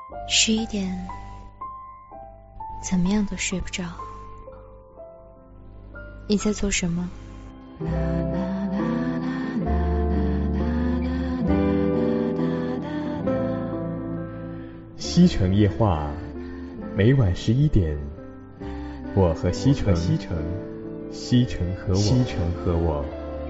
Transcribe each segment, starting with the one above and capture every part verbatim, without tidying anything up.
十一点，怎么样都睡不着。你在做什么？ 西城夜话，每晚十一点，我和西城，西城，西城和我，西城和我。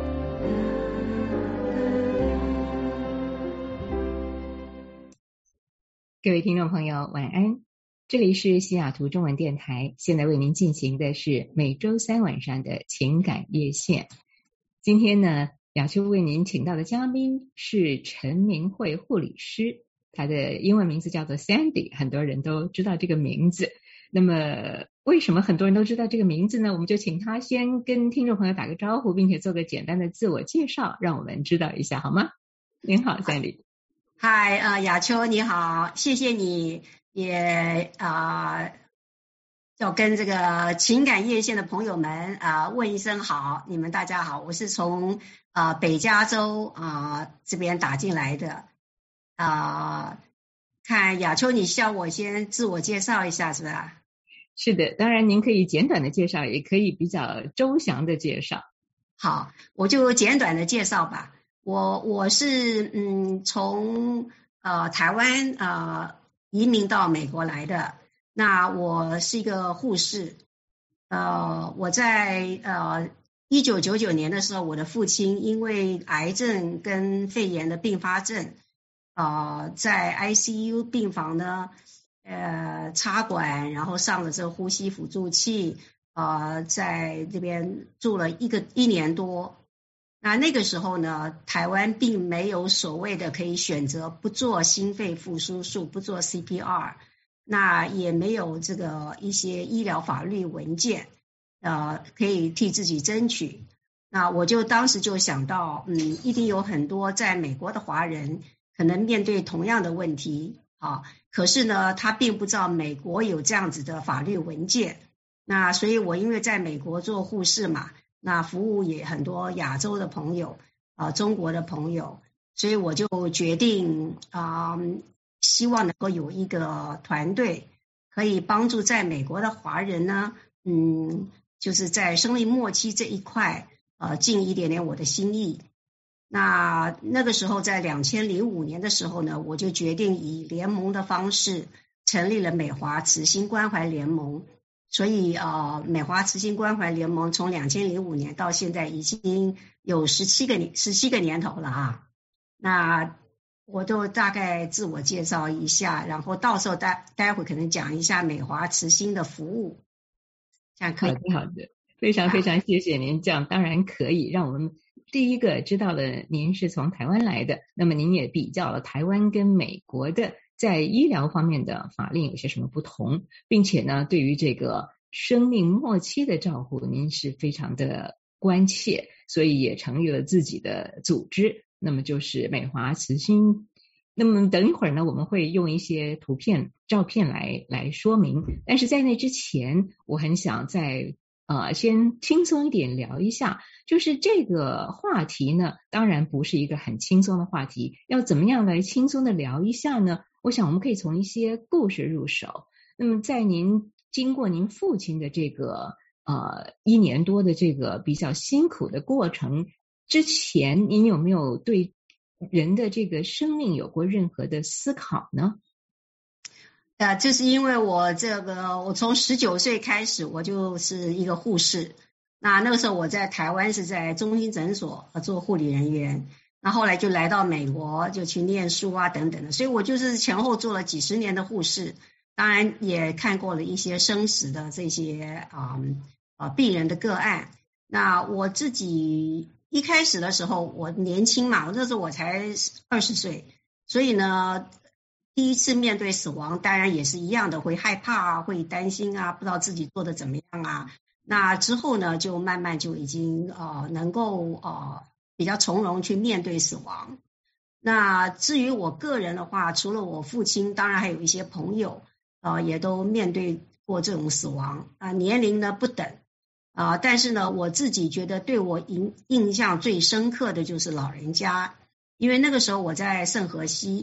各位听众朋友，晚安！这里是西雅图中文电台，现在为您进行的是每周三晚上的情感夜线。今天呢，雅秋为您请到的嘉宾是陈明慧护理师，她的英文名字叫做 Sandy， 很多人都知道这个名字。那么为什么很多人都知道这个名字呢？我们就请她先跟听众朋友打个招呼，并且做个简单的自我介绍，让我们知道一下好吗？您好 Sandy。 嗨，呃，雅秋你好，谢谢你也啊、呃，要跟这个情感夜线的朋友们啊、呃、问一声好，你们大家好，我是从啊、呃、北加州啊、呃、这边打进来的啊、呃，看雅秋你需要我先自我介绍一下是吧？ 是的，当然您可以简短的介绍，也可以比较周详的介绍。 好，我就简短的介绍吧。我我是嗯从呃台湾呃移民到美国来的，那我是一个护士，呃我在呃一九九九年的时候，我的父亲因为癌症跟肺炎的并发症，呃在 I C U 病房呢呃插管，然后上了这个呼吸辅助器，呃在这边住了一个一年多。那那个时候呢，台湾并没有所谓的可以选择不做心肺复苏术，不做 C P R， 那也没有这个一些医疗法律文件，呃，可以替自己争取。那我就当时就想到，嗯，一定有很多在美国的华人可能面对同样的问题啊，可是呢，他并不知道美国有这样子的法律文件。那所以我因为在美国做护士嘛。那服务也很多亚洲的朋友，呃，中国的朋友，所以我就决定啊、呃，希望能够有一个团队可以帮助在美国的华人呢，嗯，就是在生命末期这一块，呃，尽一点点我的心意。那那个时候在两千零五年的时候呢，我就决定以联盟的方式成立了美华慈心关怀联盟。所以呃，美华慈心关怀联盟从两千零五年到现在已经有十七个年十七个年头了啊。那我都大概自我介绍一下，然后到时候待待会可能讲一下美华慈心的服务，这样可以？ 好的，好的，非常非常谢谢您，这样当然可以让我们第一个知道了您是从台湾来的，那么您也比较了台湾跟美国的在医疗方面的法令有些什么不同，并且呢，对于这个生命末期的照顾，您是非常的关切，所以也成立了自己的组织，那么就是美华慈心。那么等一会儿呢，我们会用一些图片、照片来来说明，但是在那之前，我很想再呃先轻松一点聊一下，就是这个话题呢，当然不是一个很轻松的话题，要怎么样来轻松的聊一下呢？我想我们可以从一些故事入手。那么在您经过您父亲的这个呃一年多的这个比较辛苦的过程之前，您有没有对人的这个生命有过任何的思考呢？ 呃，就是因为我这个，我从十九岁开始，我就是一个护士。那那个时候我在台湾是在中心诊所做护理人员。那后来就来到美国，就去念书啊等等的，所以我就是前后做了几十年的护士，当然也看过了一些生死的这些啊啊病人的个案。那我自己一开始的时候，我年轻嘛，那时候我才二十岁，所以呢，第一次面对死亡，当然也是一样的，会害怕啊，会担心啊，不知道自己做的怎么样啊。那之后呢，就慢慢就已经呃能够呃。比较从容去面对死亡。那至于我个人的话，除了我父亲，当然还有一些朋友，呃，也都面对过这种死亡啊、呃，年龄呢不等啊、呃，但是呢，我自己觉得对我印印象最深刻的就是老人家，因为那个时候我在圣荷西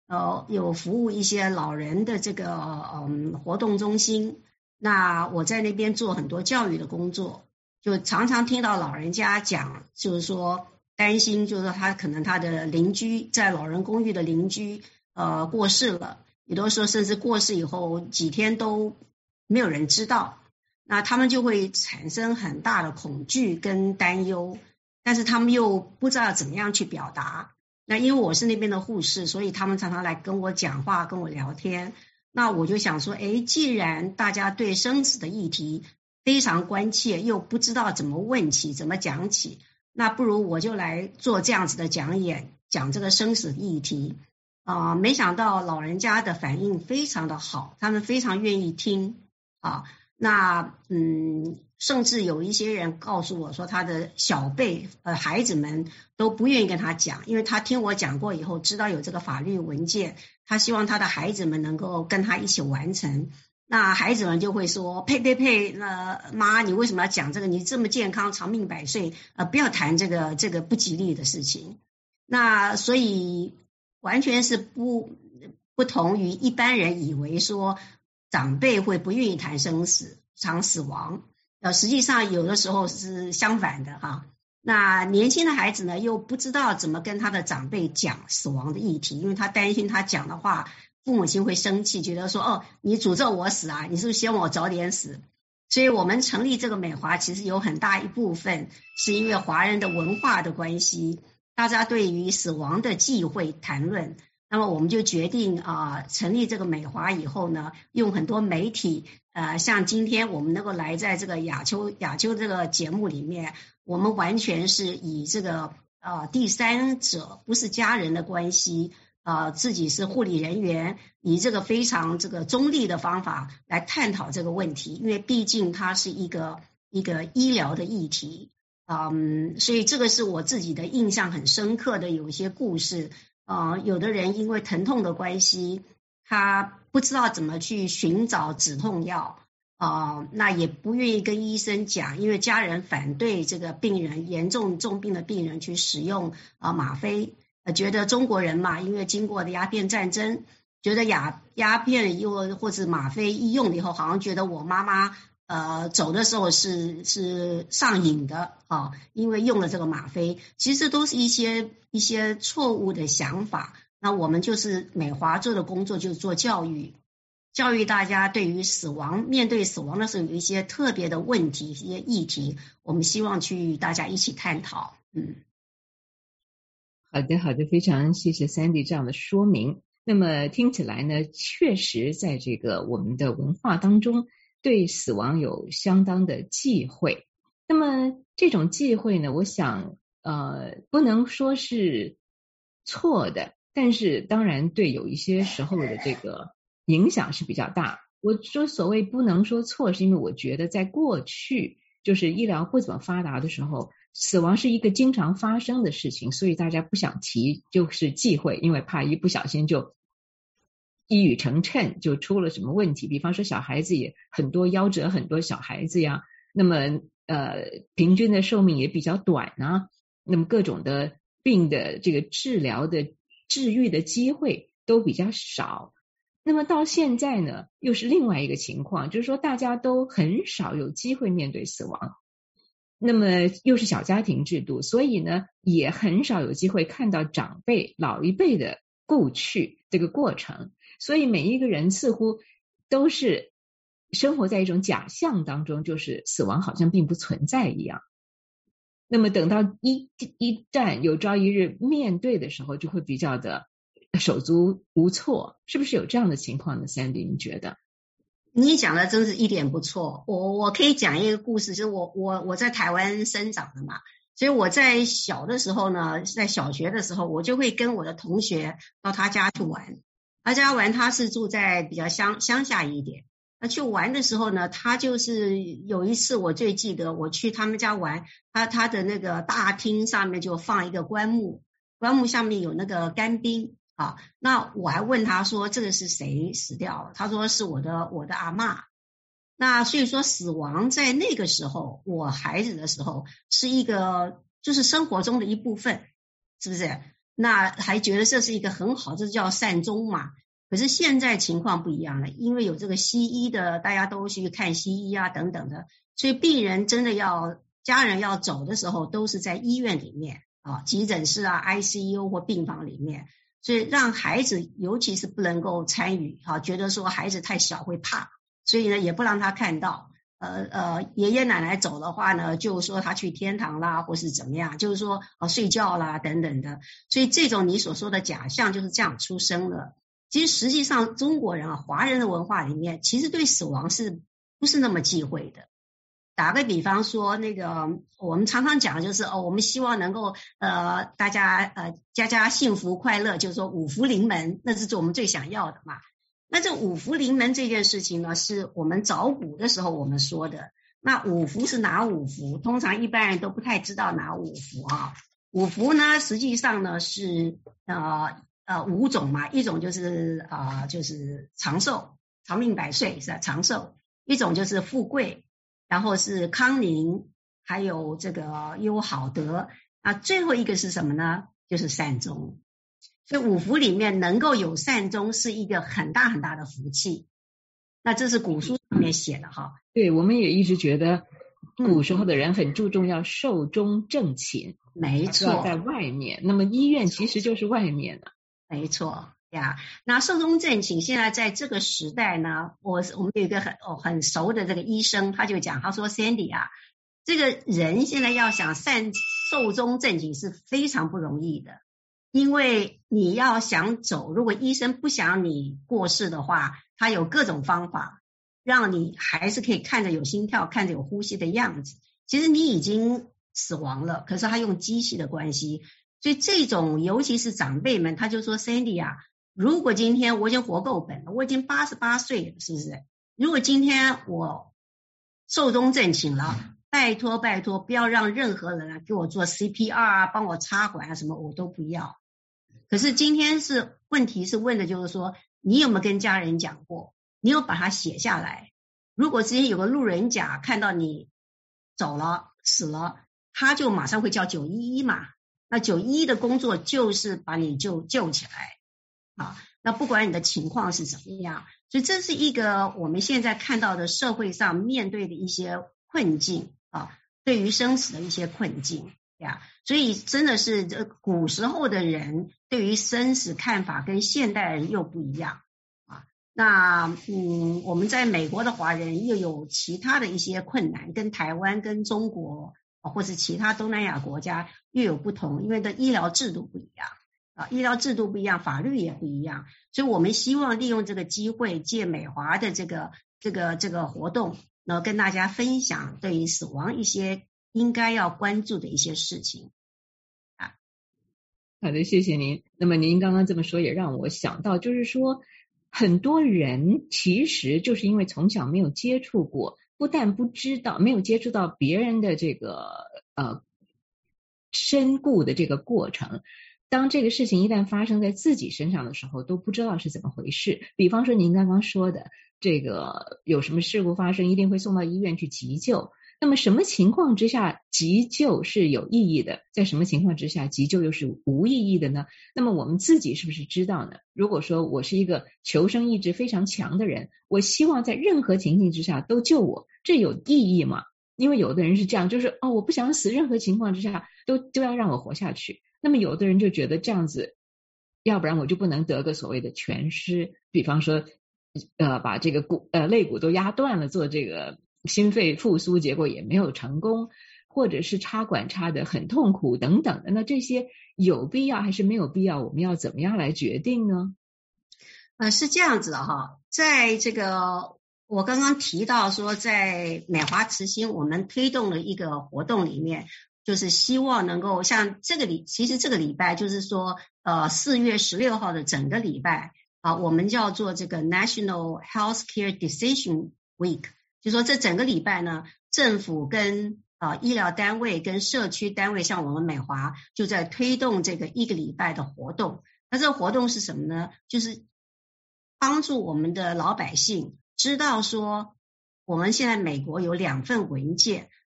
呃有服务一些老人的这个嗯活动中心。那我在那边做很多教育的工作，就常常听到老人家讲，就是说担心，就是说他可能他的邻居在老人公寓的邻居呃过世了，有的时候甚至过世以后几天都没有人知道，那他们就会产生很大的恐惧跟担忧，但是他们又不知道怎么样去表达。那因为我是那边的护士，所以他们常常来跟我讲话，跟我聊天。那我就想说，诶，既然大家对生死的议题非常关切，又不知道怎么问起，怎么讲起，那不如我就来做这样子的讲演，讲这个生死议题啊、呃。没想到老人家的反应非常的好，他们非常愿意听啊。那嗯，甚至有一些人告诉我说，他的小辈呃孩子们都不愿意跟他讲，因为他听我讲过以后，知道有这个法律文件，他希望他的孩子们能够跟他一起完成。那孩子们就会说，呸呸呸，那妈，你为什么要讲这个？你这么健康，长命百岁，呃，不要谈这个这个不吉利的事情。那所以完全是不不同于一般人以为说长辈会不愿意谈生死、谈死亡，呃，实际上有的时候是相反的哈。那年轻的孩子呢，又不知道怎么跟他的长辈讲死亡的议题，因为他担心他讲的话，父母亲会生气，觉得说，哦，你诅咒我死啊，你是不是希望我早点死？所以我们成立这个美华，其实有很大一部分是因为华人的文化的关系，大家对于死亡的忌讳谈论。那么我们就决定啊、呃，成立这个美华以后呢，用很多媒体，呃，像今天我们能够来在这个亚秋亚秋这个节目里面，我们完全是以这个呃第三者不是家人的关系，呃，自己是护理人员，以这个非常这个中立的方法来探讨这个问题，因为毕竟它是一个一个医疗的议题，嗯，所以这个是我自己的印象很深刻的有一些故事。呃，有的人因为疼痛的关系，他不知道怎么去寻找止痛药，呃，那也不愿意跟医生讲，因为家人反对这个病人严重重病的病人去使用啊、呃、吗啡，呃，觉得中国人嘛，因为经过的鸦片战争，觉得鸦鸦片又或者吗啡一用了以后，好像觉得我妈妈呃走的时候是是上瘾的啊，因为用了这个吗啡，其实都是一些一些错误的想法。那我们就是美华做的工作就是做教育，教育大家对于死亡，面对死亡的时候有一些特别的问题，一些议题，我们希望去大家一起探讨。嗯， 好的，好的，非常谢谢 Sandy 这样的说明。那么听起来呢，确实在这个我们的文化当中，对死亡有相当的忌讳。那么这种忌讳呢，我想呃不能说是错的，但是当然对有一些时候的这个影响是比较大。我说所谓不能说错，是因为我觉得在过去就是医疗不怎么发达的时候，死亡是一个经常发生的事情，所以大家不想提，就是忌讳，因为怕一不小心就一语成谶，就出了什么问题。比方说小孩子也很多，夭折很多小孩子呀，那么呃平均的寿命也比较短啊，那么各种的病的这个治疗的治愈的机会都比较少。那么到现在呢，又是另外一个情况，就是说大家都很少有机会面对死亡，那么又是小家庭制度，所以呢也很少有机会看到长辈老一辈的故去这个过程，所以每一个人似乎都是生活在一种假象当中，就是死亡好像并不存在一样。那么等到一一旦有朝一日面对的时候，就会比较的手足无措，是不是有这样的情况呢 Sandy 你觉得？ 你讲的真是一点不错，我我可以讲一个故事，就是我我我在台湾生长的嘛，所以我在小的时候呢，在小学的时候，我就会跟我的同学到他家去玩，他家玩他是住在比较乡乡下一点，那去玩的时候呢，他就是有一次我最记得，我去他们家玩，他他的那个大厅上面就放一个棺木，棺木下面有那个干冰啊，那我还问他说这个是谁死掉了？他说是我的我的阿嬷。那所以说死亡在那个时候，我孩子的时候是一个就是生活中的一部分，是不是？ 那还觉得这是一个很好，这叫善终嘛。可是现在情况不一样了，因为有这个西医的，大家都去看西医啊等等的，所以病人真的要家人要走的时候，都是在医院里面啊，急诊室啊 I C U 或病房里面，所以让孩子尤其是不能够参与啊，觉得说孩子太小会怕，所以呢也不让他看到。呃呃，爷爷奶奶走的话呢，就说他去天堂啦，或是怎么样，就是说呃睡觉啦等等的，所以这种你所说的假象就是这样出生了。其实实际上中国人啊，华人的文化里面，其实对死亡是不是那么忌讳的？打个比方说，那个我们常常讲就是哦，我们希望能够呃大家呃家家幸福快乐，就是说五福临门，那是我们最想要的嘛。那这五福临门这件事情呢，是我们找古的时候我们说的。那五福是哪五福？通常一般人都不太知道哪五福啊。五福呢，实际上呢是呃呃五种嘛，一种就是啊、呃、就是长寿，长命百岁是吧？长寿，一种就是富贵，然后是康宁，还有这个优好德。啊，最后一个是什么呢？就是善终。所以五福里面能够有善终是一个很大很大的福气，那这是古书上面写的哈。 对，我们也一直觉得古时候的人很注重要寿终正寝， 没错， 在外面，那么医院其实就是外面的。 没错呀。那寿终正寝现在在这个时代呢，我我们有一个很哦很熟的这个医生，他就讲，他说 Sandy 啊，这个人现在要想善寿终正寝是非常不容易的。因为你要想走，如果医生不想你过世的话，他有各种方法让你还是可以看着有心跳，看着有呼吸的样子。其实你已经死亡了，可是他用机器的关系，所以这种尤其是长辈们，他就说 Sandy 啊，如果今天我已经活够本了，我已经八十八岁了，是不是？如果今天我寿终正寝了，拜托拜托，不要让任何人啊给我做 C P R 啊，帮我插管啊，什么我都不要。可是今天是问题是问的就是说，你有没有跟家人讲过？你有把它写下来？如果之前有个路人甲看到你走了死了，他就马上会叫九一一嘛。那九一一的工作就是把你救救起来啊。那不管你的情况是怎么样，所以这是一个我们现在看到的社会上面对的一些困境啊，对于生死的一些困境呀。所以真的是这古时候的人对于生死看法跟现代人又不一样啊。那嗯，我们在美国的华人又有其他的一些困难，跟台湾跟中国或是其他东南亚国家又有不同，因为的医疗制度不一样啊，医疗制度不一样，法律也不一样。所以我们希望利用这个机会，借美华的这个这个这个活动，然后跟大家分享对于死亡一些应该要关注的一些事情。 好的，谢谢您。那么您刚刚这么说也让我想到，就是说很多人其实就是因为从小没有接触过，不但不知道，没有接触到别人的这个呃身故的这个过程，当这个事情一旦发生在自己身上的时候，都不知道是怎么回事。比方说您刚刚说的这个有什么事故发生，一定会送到医院去急救。那么什么情况之下急救是有意义的，在什么情况之下急救又是无意义的呢？那么我们自己是不是知道呢？如果说我是一个求生意志非常强的人，我希望在任何情境之下都救我，这有意义吗？因为有的人是这样，就是哦，我不想死，任何情况之下都都要让我活下去。那么有的人就觉得这样子，要不然我就不能得个所谓的全尸，比方说呃把这个骨呃肋骨都压断了，做这个心肺复苏，结果也没有成功，或者是插管插得很痛苦等等的。那这些有必要还是没有必要？我们要怎么样来决定呢？ 呃，是这样子的哈，在这个我刚刚提到说，在美华慈心我们推动了一个活动里面，就是希望能够像这个礼，其实这个礼拜就是说，呃，四月十六号的整个礼拜啊，我们叫做这个 National Healthcare Decision Week。就说这整个礼拜呢，政府跟啊、呃、医疗单位跟社区单位，像我们美华就在推动这个一个礼拜的活动。那这个活动是什么呢？就是帮助我们的老百姓知道说，我们现在美国有两份文件，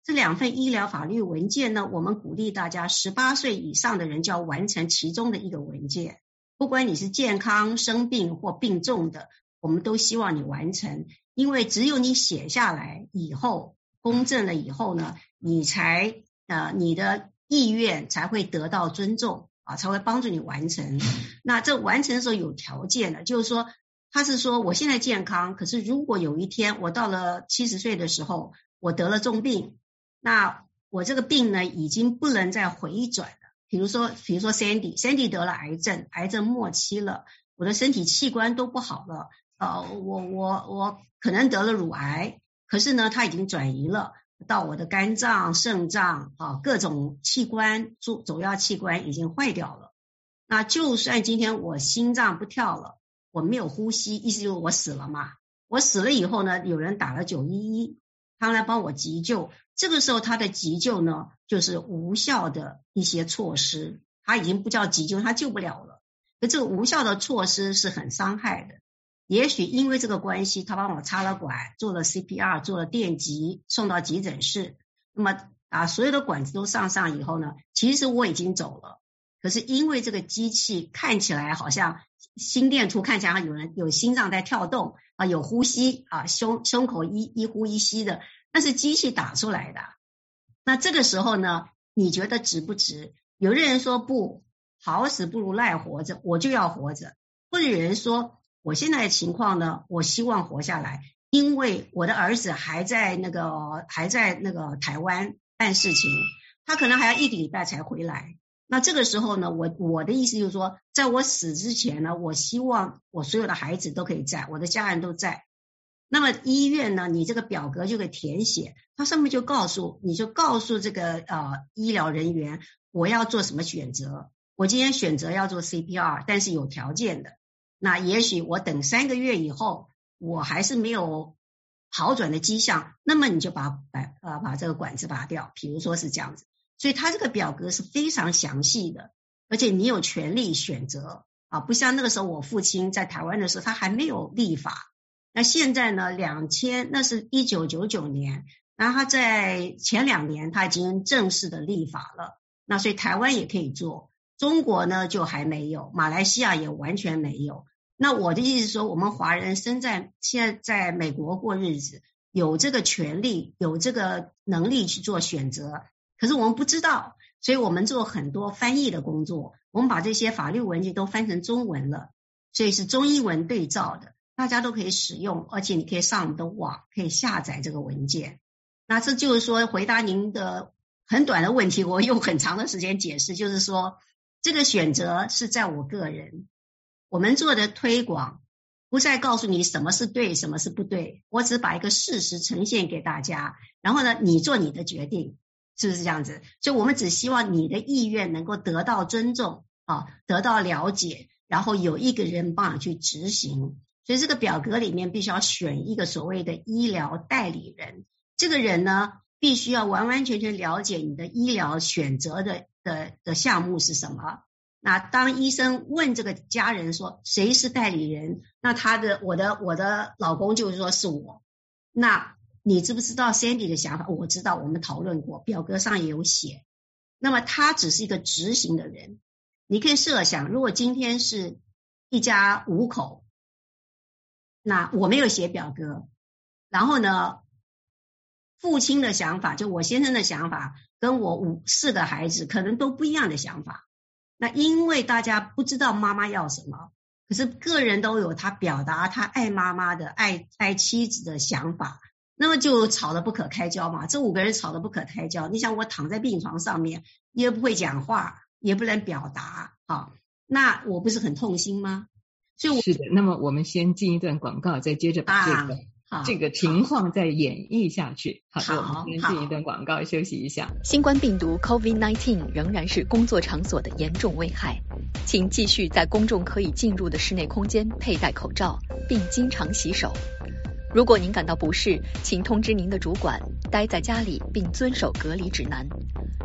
这两份医疗法律文件呢，我们鼓励大家十八岁以上的人就要完成其中的一个文件，不管你是健康、生病或病重的，我们都希望你完成，因为只有你写下来以后，公证了以后呢，你才呃你的意愿才会得到尊重啊，才会帮助你完成。那这完成的时候有条件的，就是说他是说我现在健康，可是如果有一天我到了七十岁的时候，我得了重病，那我这个病呢已经不能再回转了。比如说，比如说 Sandy，Sandy Sandy 得了癌症，癌症末期了，我的身体器官都不好了，呃，我我我可能得了乳癌，可是呢，它已经转移了到我的肝脏、肾脏啊，各种器官、主主要器官已经坏掉了。那就算今天我心脏不跳了，我没有呼吸，意思就是我死了嘛。我死了以后呢，有人打了九一一，他来帮我急救。这个时候他的急救呢，就是无效的一些措施，他已经不叫急救，他救不了了。可这个无效的措施是很伤害的。也许因为这个关系，他帮我插了管，做了 C P R， 做了电击，送到急诊室。那么啊，所有的管子都上上以后呢，其实我已经走了。可是因为这个机器看起来好像心电图看起来有人有心脏在跳动啊，有呼吸啊，胸胸口一一呼一吸的，那是机器打出来的。那这个时候呢，你觉得值不值？有的人说不，好死不如赖活着，我就要活着。或者有人说，我现在的情况呢，我希望活下来，因为我的儿子还在那个还在那个台湾办事情，他可能还要一个礼拜才回来。那这个时候呢，我我的意思就是说，在我死之前呢，我希望我所有的孩子都可以在，我的家人都在。那么医院呢，你这个表格就可以填写，它上面就告诉你就告诉这个呃医疗人员，我要做什么选择。我今天选择要做 C P R， 但是有条件的。那也许我等三个月以后，我还是没有好转的迹象，那么你就把把呃把这个管子拔掉，比如说是这样子。所以它这个表格是非常详细的，而且你有权利选择啊，不像那个时候我父亲在台湾的时候，他还没有立法。那现在呢，两千那是一九九九年，然后他在前两年他已经正式的立法了。那所以台湾也可以做，中国呢就还没有，马来西亚也完全没有。那我的意思是说，我们华人生在现在在美国过日子，有这个权利，有这个能力去做选择。可是我们不知道，所以我们做很多翻译的工作，我们把这些法律文件都翻成中文了，所以是中英文对照的，大家都可以使用，而且你可以上我们的网，可以下载这个文件。那这就是说，回答您的很短的问题，我用很长的时间解释，就是说这个选择是在我个人，我们做的推广不再告诉你什么是对，什么是不对，我只把一个事实呈现给大家，然后呢，你做你的决定。是不是这样子？所以我们只希望你的意愿能够得到尊重啊，得到了解，然后有一个人帮你去执行。所以这个表格里面必须要选一个所谓的医疗代理人，这个人呢必须要完完全全了解你的医疗选择的的的项目是什么。那当医生问这个家人说谁是代理人，那他的我的我的老公就是说是我。那你知不知道 Sandy 的想法？我知道，我们讨论过，表格上也有写。那么他只是一个执行的人。你可以设想，如果今天是一家五口，那我没有写表格，然后呢，父亲的想法，就我先生的想法，跟我五四个孩子可能都不一样的想法。那因为大家不知道妈妈要什么，可是个人都有他表达他爱妈妈的、爱爱妻子的想法。那么就吵得不可开交嘛，这五个人吵得不可开交。你想我躺在病床上面，也不会讲话，也不能表达，啊，那我不是很痛心吗？所以我是的。那么我们先进一段广告，再接着把这个、啊、这个情况再演绎下去。好的，我们先进一段广告，休息一下。 新冠病毒 COVID 十九 仍然是工作场所的严重危害，请继续在公众可以进入的室内空间佩戴口罩，并经常洗手。如果您感到不适，请通知您的主管，待在家里并遵守隔离指南。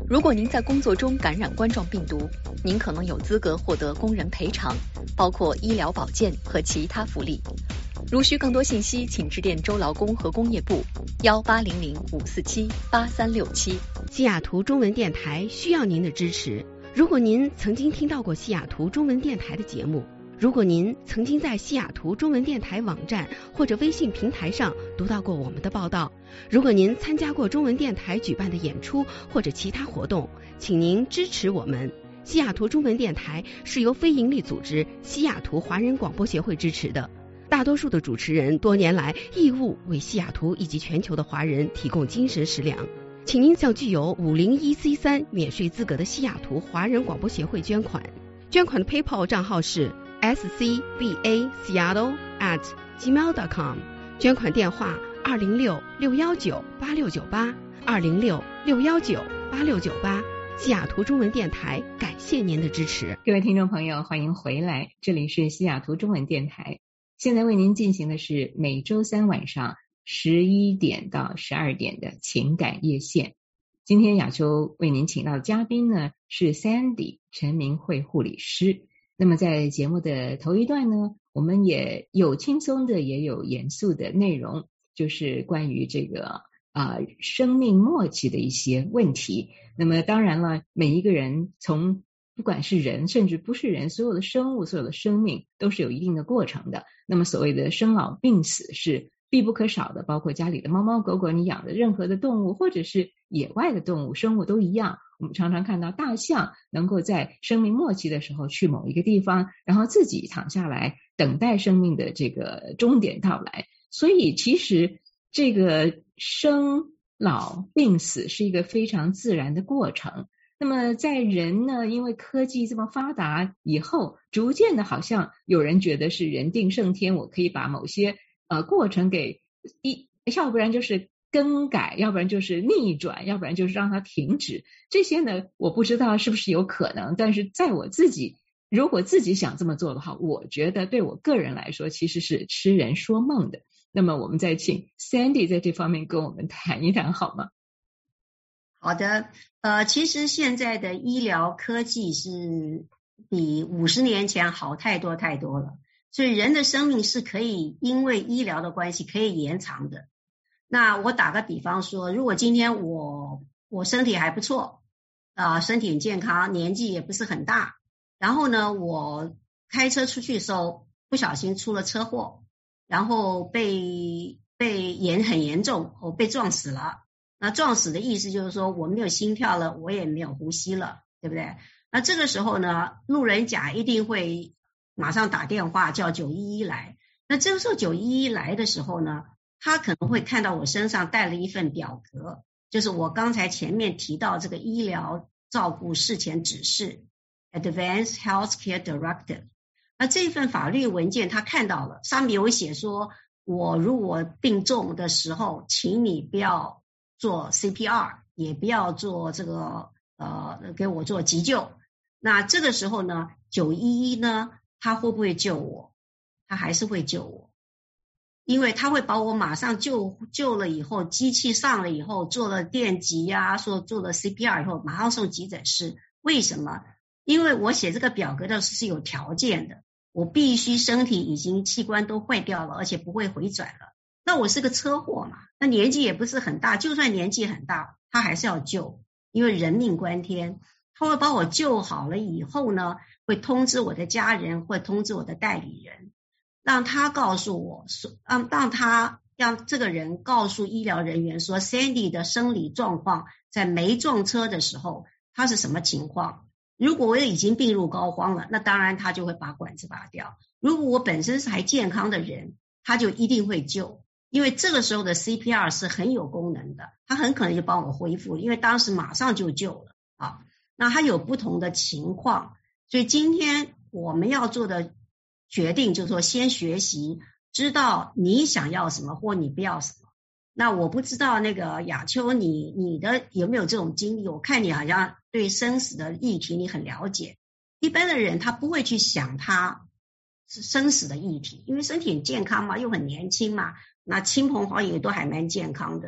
如果您在工作中感染冠状病毒，您可能有资格获得工人赔偿，包括医疗保健和其他福利。如需更多信息，请致电州劳工和工业部幺八零零五四七八三六七。 西雅图中文电台需要您的支持。如果您曾经听到过西雅图中文电台的节目，如果您曾经在西雅图中文电台网站或者微信平台上读到过我们的报道，如果您参加过中文电台举办的演出或者其他活动，请您支持我们。西雅图中文电台是由非营利组织西雅图华人广播协会支持的，大多数的主持人多年来义务为西雅图以及全球的华人提供精神食粮。请您向具有五零一 C 三 免税资格的西雅图华人广播协会捐款，捐款的 PayPal 账号是 s c b a seattle at gmail dot com， 捐款电话二零六六一九八六九八二零六六一九八六九八。西雅图中文电台感谢您的支持。 各位听众朋友，欢迎回来，这里是西雅图中文电台。现在为您进行的是每周三晚上十一点到十二点的情感夜线。今天雅秋为您请到的嘉宾呢是 Sandy 陈明慧护理师。那么在节目的头一段呢，我们也有轻松的也有严肃的内容，就是关于这个啊、呃、生命末期的一些问题。那么当然了，每一个人从不管是人甚至不是人，所有的生物所有的生命都是有一定的过程的。那么所谓的生老病死是必不可少的，包括家里的猫猫狗狗，你养的任何的动物或者是野外的动物生物都一样。我们常常看到大象能够在生命末期的时候去某一个地方，然后自己躺下来等待生命的这个终点到来。所以其实这个生老病死是一个非常自然的过程。那么在人呢，因为科技这么发达以后，逐渐的好像有人觉得是人定胜天，我可以把某些呃过程给一，要不然就是更改，要不然就是逆转，要不然就是让它停止。这些呢，我不知道是不是有可能，但是在我自己如果自己想这么做的话，我觉得对我个人来说其实是痴人说梦的。那么我们再请 Sandy 在这方面跟我们谈一谈好吗？ 好的，呃，其实现在的医疗科技是比五十年前好太多太多了，所以人的生命是可以因为医疗的关系可以延长的。那我打个比方说，如果今天我我身体还不错，呃，身体很健康，年纪也不是很大，然后呢，我开车出去的时候不小心出了车祸，然后被被严很严重，我被撞死了。那撞死的意思就是说我没有心跳了，我也没有呼吸了，对不对？那这个时候呢，路人甲一定会马上打电话叫九一一来。那这个时候九一一来的时候呢，他可能会看到我身上带了一份表格，就是我刚才前面提到这个医疗照顾事前指示 Advanced Healthcare Directive。 那这份法律文件他看到了，上面有写说我如果病重的时候，请你不要做 C P R， 也不要做这个呃给我做急救。那这个时候呢，九一一呢，他会不会救我？他还是会救我，因为他会把我马上救救了以后，机器上了以后，做了电击啊，说做了 C P R 以后，马上送急诊室。为什么？因为我写这个表格的是有条件的，我必须身体已经器官都坏掉了，而且不会回转了。那我是个车祸嘛，那年纪也不是很大，就算年纪很大，他还是要救，因为人命关天。他会把我救好了以后呢，会通知我的家人，会通知我的代理人，让他告诉我，让让他让这个人告诉医疗人员说 Sandy 的生理状况在没撞车的时候他是什么情况。如果我已经病入膏肓了，那当然他就会把管子拔掉。如果我本身是还健康的人，他就一定会救，因为这个时候的 C P R 是很有功能的，他很可能就帮我恢复，因为当时马上就救了啊。那他有不同的情况，所以今天我们要做的决定就是说，先学习知道你想要什么或你不要什么。那我不知道那个雅秋你你的有没有这种经历，我看你好像对生死的议题你很了解。一般的人他不会去想他是生死的议题，因为身体很健康嘛，又很年轻嘛，那亲朋好友都还蛮健康的。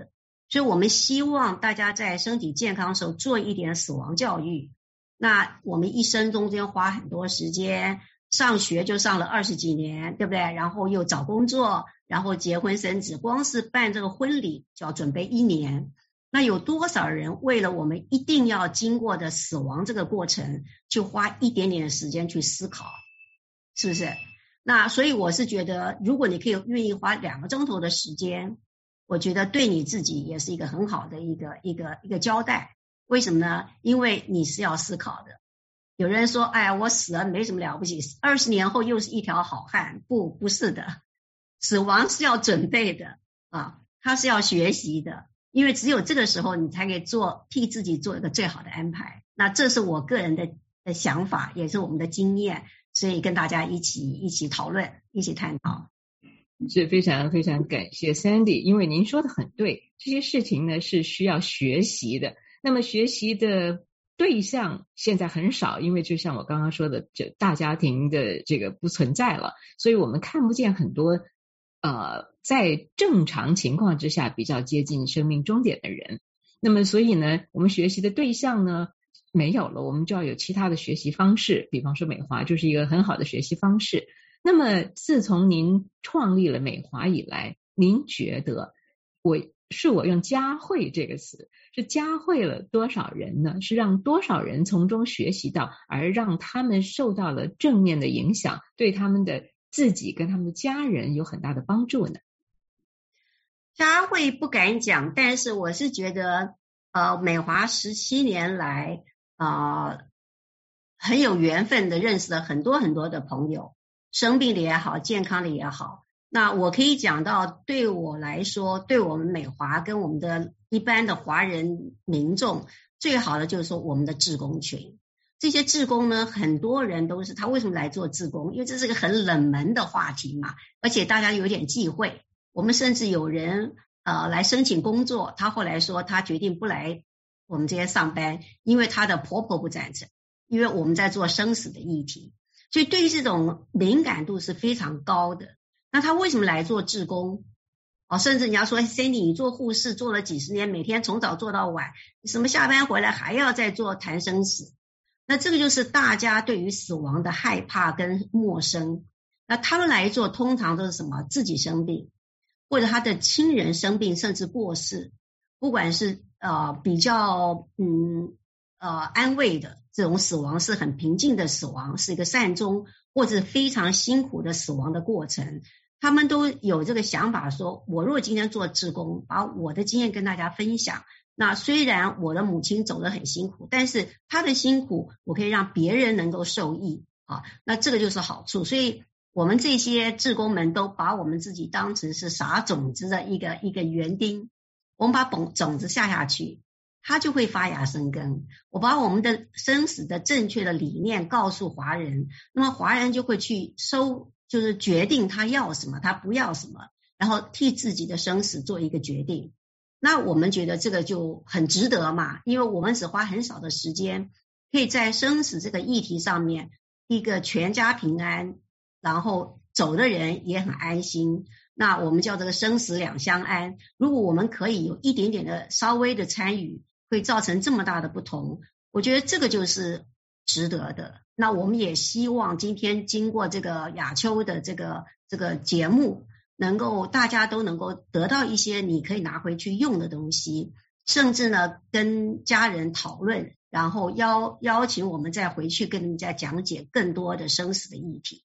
所以我们希望大家在身体健康的时候做一点死亡教育。那我们一生中间花很多时间，上学就上了二十几年，对不对？然后又找工作，然后结婚生子，光是办这个婚礼就要准备一年。那有多少人为了我们一定要经过的死亡这个过程，就花一点点的时间去思考，是不是？那所以我是觉得，如果你可以愿意花两个钟头的时间，我觉得对你自己也是一个很好的一个一个一个交代。为什么呢？因为你是要思考的。有人说，哎呀，我死了没什么了不起，二十年后又是一条好汉。不，不是的，死亡是要准备的啊，它是要学习的。因为只有这个时候，你才可以做替自己做一个最好的安排。那这是我个人的的想法，也是我们的经验，所以跟大家一起一起讨论，一起探讨。 是非常非常感谢 Sandy， 因为您说的很对，这些事情呢是需要学习的。那么学习的对象现在很少，因为就像我刚刚说的，这大家庭的这个不存在了，所以我们看不见很多呃在正常情况之下比较接近生命终点的人。那么所以呢，我们学习的对象呢没有了，我们就要有其他的学习方式，比方说美华就是一个很好的学习方式。那么自从您创立了美华以来，您觉得我是我用嘉慧这个词，是嘉慧了多少人呢？是让多少人从中学习到，而让他们受到了正面的影响，对他们的自己跟他们的家人有很大的帮助呢？ 嘉慧不敢讲，但是我是觉得呃，美华十七年来呃很有缘分的认识了很多很多的朋友，生病的也好，健康的也好。那我可以讲到，对我来说，对我们美华跟我们的一般的华人民众，最好的就是说我们的志工群。这些志工呢，很多人都是他为什么来做志工？因为这是个很冷门的话题嘛，而且大家有点忌讳。我们甚至有人呃来申请工作，他后来说他决定不来我们这些上班，因为他的婆婆不赞成，因为我们在做生死的议题，所以对于这种敏感度是非常高的。那他为什么来做志工？哦，甚至你要说 Sandy 你做护士做了几十年，每天从早做到晚，什么下班回来还要再做谈生死，那这个就是大家对于死亡的害怕跟陌生。那他们来做通常都是什么？自己生病，或者他的亲人生病甚至过世，不管是呃比较嗯呃安慰的这种死亡，是很平静的死亡，是一个善终，或者非常辛苦的死亡的过程，他们都有这个想法说，我如果今天做志工，把我的经验跟大家分享，那虽然我的母亲走得很辛苦，但是她的辛苦我可以让别人能够受益啊，那这个就是好处。所以我们这些志工们都把我们自己当成是撒种子的一个一个园丁，我们把种种子下下去，它就会发芽生根。我把我们的生死的正确的理念告诉华人，那么华人就会去收，就是决定他要什么，他不要什么，然后替自己的生死做一个决定。那我们觉得这个就很值得嘛，因为我们只花很少的时间，可以在生死这个议题上面，一个全家平安，然后走的人也很安心。那我们叫这个生死两相安。如果我们可以有一点点的稍微的参与，会造成这么大的不同，我觉得这个就是值得的。那我们也希望今天经过这个亚秋的这个这个节目，能够大家都能够得到一些你可以拿回去用的东西，甚至呢跟家人讨论，然后邀邀请我们再回去跟人家讲解更多的生死的议题。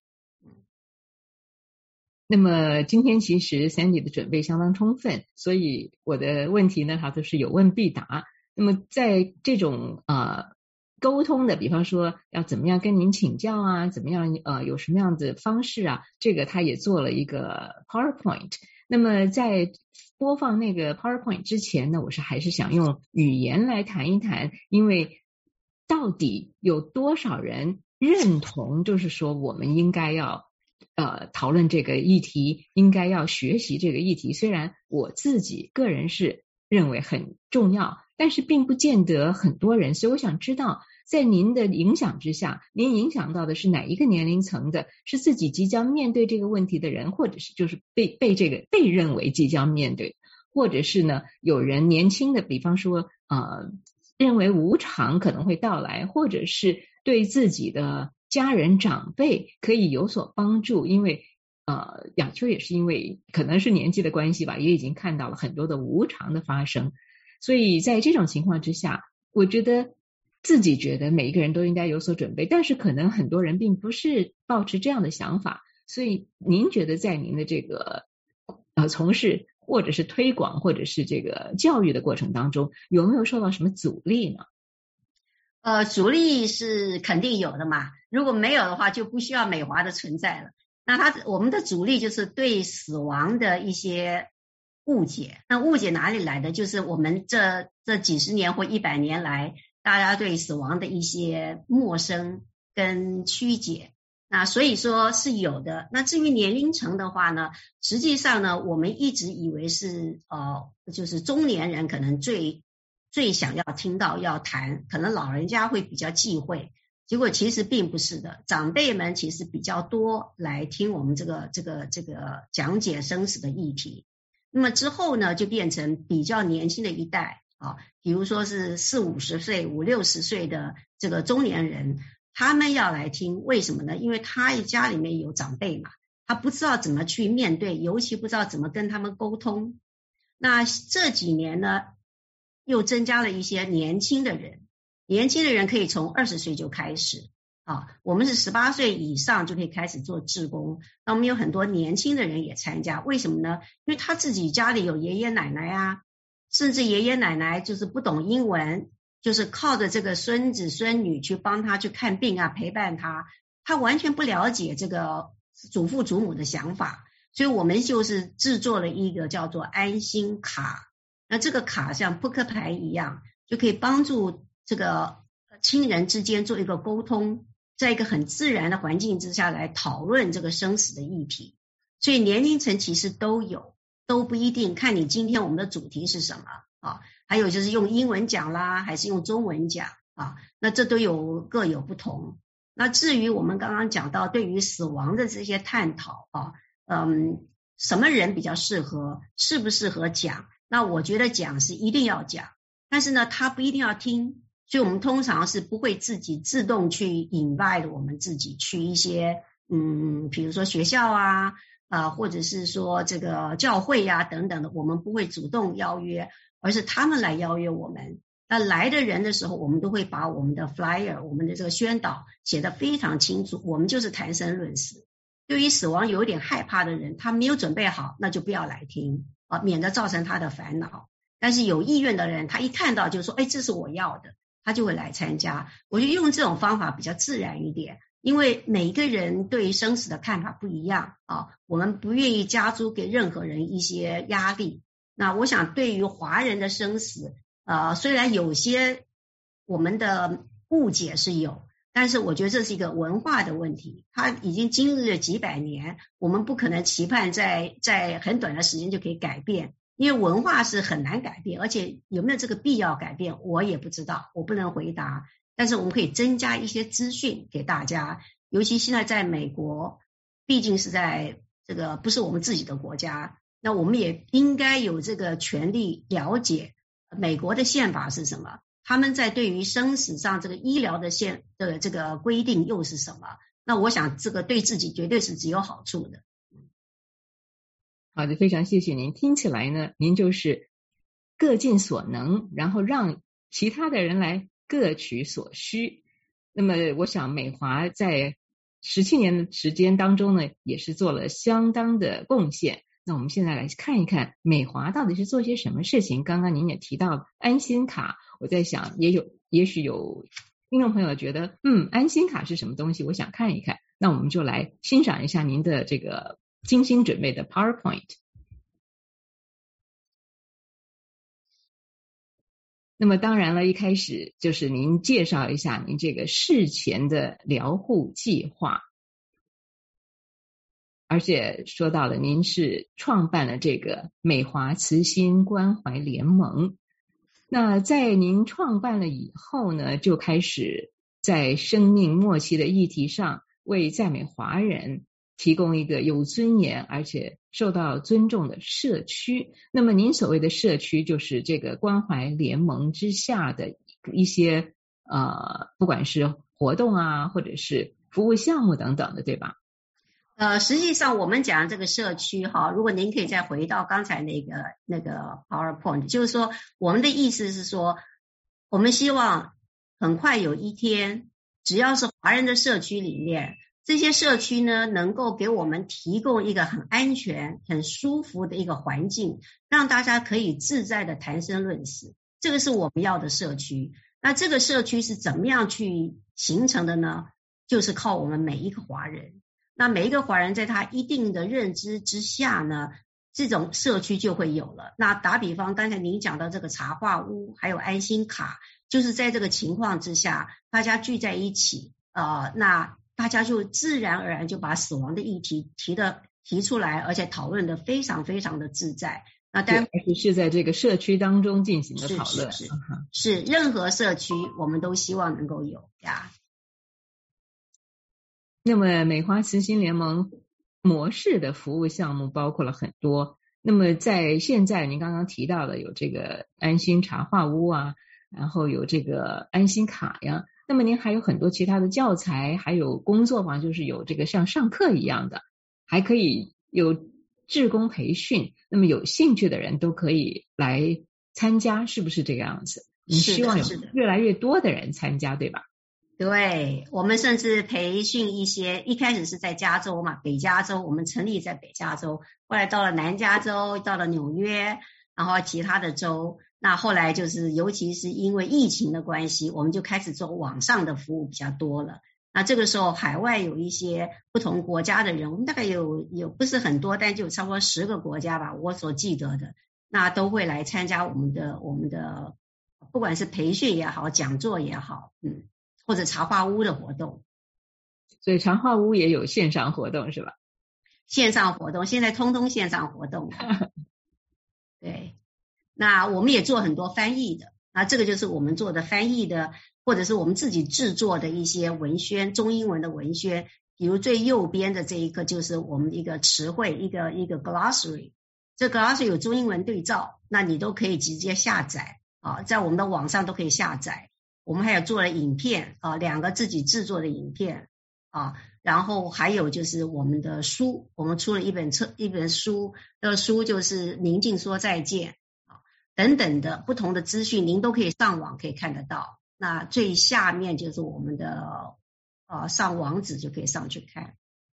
那么今天其实 Sandy 的准备相当充分，所以我的问题呢，它都是有问必答。那么在这种呃沟通的，比方说要怎么样跟您请教啊，怎么样呃有什么样的方式啊，这个他也做了一个 PowerPoint。那么在播放那个 PowerPoint 之前呢，我是还是想用语言来谈一谈，因为到底有多少人认同，就是说我们应该要呃讨论这个议题，应该要学习这个议题。虽然我自己个人是认为很重要，但是并不见得很多人，所以我想知道，在您的影响之下，您影响到的是哪一个年龄层的？是自己即将面对这个问题的人，或者是就是被被这个被认为即将面对， 或者是呢有人年轻的，比方说呃认为无常可能会到来，或者是对自己的家人长辈可以有所帮助，因为呃雅秋也是因为可能是年纪的关系吧，也已经看到了很多的无常的发生，所以在这种情况之下，我觉得自己觉得每一个人都应该有所准备，但是可能很多人并不是抱持这样的想法，所以您觉得在您的这个呃从事或者是推广或者是这个教育的过程当中，有没有受到什么阻力呢？ 呃，阻力是肯定有的嘛，如果没有的话就不需要美华的存在了。那它我们的阻力就是对死亡的一些误解，那误解哪里来的？就是我们这这几十年或一百年来大家对死亡的一些陌生跟曲解，那所以说是有的。那至于年龄层的话呢，实际上呢，我们一直以为是呃，就是中年人可能最最想要听到要谈，可能老人家会比较忌讳，结果其实并不是的，长辈们其实比较多来听我们这个这个这个讲解生死的议题。那么之后呢，就变成比较年轻的一代啊，比如说是四五十岁、五六十岁的这个中年人，他们要来听，为什么呢？因为他家里面有长辈嘛，他不知道怎么去面对，尤其不知道怎么跟他们沟通。那这几年呢，又增加了一些年轻的人，年轻的人可以从二十岁就开始啊，我们是十八岁以上就可以开始做志工，那我们有很多年轻的人也参加，为什么呢？因为他自己家里有爷爷奶奶啊，甚至爷爷奶奶就是不懂英文，就是靠着这个孙子孙女去帮他去看病啊，陪伴他，他完全不了解这个祖父祖母的想法，所以我们就是制作了一个叫做安心卡，那这个卡像扑克牌一样，就可以帮助这个亲人之间做一个沟通，在一个很自然的环境之下来讨论这个生死的议题。所以年龄层其实都有，都不一定，看你今天我们的主题是什么啊。还有就是用英文讲啦，还是用中文讲啊，那这都有各有不同。那至于我们刚刚讲到对于死亡的这些探讨啊，嗯，什么人比较适合，适不适合讲，那我觉得讲是一定要讲，但是呢他不一定要听，所以我们通常是不会自己自动去 invite 我们自己去一些嗯，比如说学校啊呃，或者是说这个教会啊等等的，我们不会主动邀约，而是他们来邀约我们。那来的人的时候，我们都会把我们的 flyer 我们的这个宣导写得非常清楚，我们就是谈生论死。对于死亡有一点害怕的人，他没有准备好，那就不要来听啊，免得造成他的烦恼。但是有意愿的人，他一看到就说哎，这是我要的，他就会来参加。我觉得用这种方法比较自然一点，因为每一个人对于生死的看法不一样啊，我们不愿意加诸给任何人一些压力。那我想对于华人的生死呃，虽然有些我们的误解是有，但是我觉得这是一个文化的问题，它已经经历了几百年，我们不可能期盼在在很短的时间就可以改变，因为文化是很难改变，而且有没有这个必要改变我也不知道，我不能回答。但是我们可以增加一些资讯给大家，尤其现在在美国，毕竟是在这个不是我们自己的国家，那我们也应该有这个权利了解美国的宪法是什么，他们在对于生死上这个医疗的宪的这个规定又是什么，那我想这个对自己绝对是只有好处的。 好的，非常谢谢您。听起来呢，您就是各尽所能，然后让其他的人来各取所需。那么我想美华在十七年的时间当中呢，也是做了相当的贡献。那我们现在来看一看美华到底是做些什么事情。刚刚您也提到安心卡，我在想也有也许有听众朋友觉得嗯，安心卡是什么东西，我想看一看，那我们就来欣赏一下您的这个精心准备的 PowerPoint。 那么当然了，一开始就是您介绍一下您这个事前的疗护计划，而且说到了您是创办了这个美华慈心关怀联盟。那在您创办了以后呢，就开始在生命末期的议题上为在美华人提供一个有尊严而且受到尊重的社区。那么您所谓的社区，就是这个关怀联盟之下的一些呃，不管是活动啊，或者是服务项目等等的，对吧？ 呃，实际上我们讲这个社区哈，如果您可以再回到刚才那个那个 PowerPoint， 就是说我们的意思是说，我们希望很快有一天，只要是华人的社区里面，这些社区呢能够给我们提供一个很安全、很舒服的一个环境，让大家可以自在的谈生论死，这个是我们要的社区。那这个社区是怎么样去形成的呢？就是靠我们每一个华人。那每一个华人在他一定的认知之下呢，这种社区就会有了。那打比方，刚才您讲到这个茶话屋，还有安心卡，就是在这个情况之下，大家聚在一起，呃，那大家就自然而然就把死亡的议题提的提出来，而且讨论的非常非常的自在。那当然是在这个社区当中进行的讨论， 是是 是, 是任何社区我们都希望能够有呀。 那么美华慈心联盟模式的服务项目包括了很多。那么在现在您刚刚提到的有这个安心茶话屋啊，然后有这个安心卡呀，那么您还有很多其他的教材，还有工作坊，就是有这个像上课一样的，还可以有志工培训，那么有兴趣的人都可以来参加，是不是这个样子？你希望有越来越多的人参加，对吧？ 对，我们甚至培训一些，一开始是在加州嘛，北加州，我们成立在北加州，后来到了南加州，到了纽约，然后其他的州。那后来就是尤其是因为疫情的关系，我们就开始做网上的服务比较多了。那这个时候海外有一些不同国家的人，我们大概有有不是很多，但就有差不多十个国家吧，我所记得的，那都会来参加我们的我们的不管是培训也好，讲座也好，嗯，或者茶话屋的活动。 所以茶话屋也有线上活动是吧？ 线上活动现在通通线上活动对，那我们也做很多翻译的，那这个就是我们做的翻译的，或者是我们自己制作的一些文宣，中英文的文宣。比如最右边的这一个就是我们一个词汇，一个一个 glossary， 这 glossary 有中英文对照，那你都可以直接下载啊，在我们的网上都可以下载。我们还有做了影片啊，两个自己制作的影片啊，然后还有就是我们的书，我们出了一本册一本书，这个书就是宁静说再见啊，等等的不同的资讯，您都可以上网可以看得到。那最下面就是我们的呃上网址就可以上去看。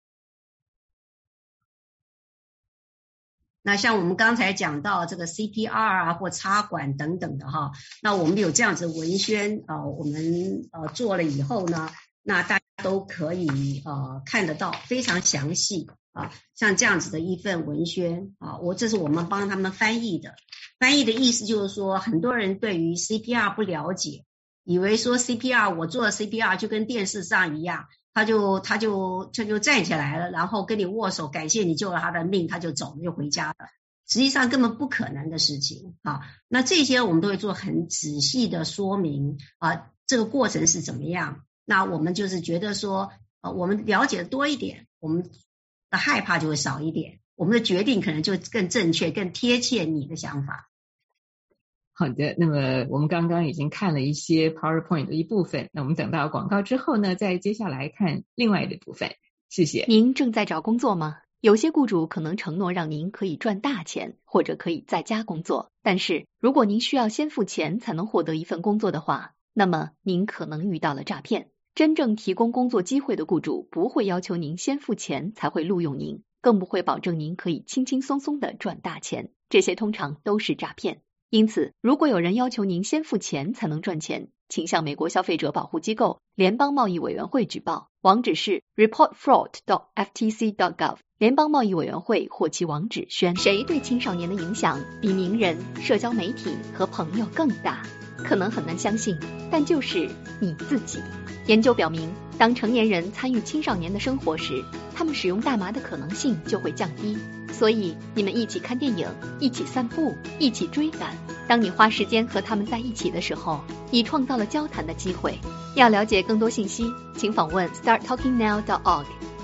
那像我们刚才讲到这个 C P R 啊或插管等等的哈，那我们有这样子文宣呃我们呃做了以后呢，那大家都可以呃看得到非常详细啊，像这样子的一份文宣啊，我这是我们帮他们翻译的。翻译的意思就是说，很多人对于 C P R 不了解，以为说 C P R 我做了 C P R 就跟电视上一样，他就他就他就站起来了，然后跟你握手，感谢你救了他的命，他就走了就回家了。实际上根本不可能的事情啊。那这些我们都会做很仔细的说明啊，这个过程是怎么样。那我们就是觉得说，呃，我们了解的多一点，我们的害怕就会少一点，我们的决定可能就更正确，更贴切你的想法。 好的，那么我们刚刚已经看了一些 PowerPoint 的一部分，那我们等到广告之后呢，再接下来看另外的部分。谢谢。 您正在找工作吗？有些雇主可能承诺让您可以赚大钱，或者可以在家工作，但是如果您需要先付钱才能获得一份工作的话，那么您可能遇到了诈骗。真正提供工作机会的雇主不会要求您先付钱才会录用您，更不会保证您可以轻轻松松的赚大钱，这些通常都是诈骗。因此，如果有人要求您先付钱才能赚钱，请向美国消费者保护机构联邦贸易委员会举报，网址是 report fraud dot f t c dot gov， 联邦贸易委员会或其网址宣。谁对青少年的影响比名人、社交媒体和朋友更大？可能很难相信，但就是你自己。研究表明，当成年人参与青少年的生活时，他们使用大麻的可能性就会降低。所以你们一起看电影，一起散步，一起追赶。当你花时间和他们在一起的时候，你创造了交谈的机会。要了解更多信息，请访问 start talking now dot org。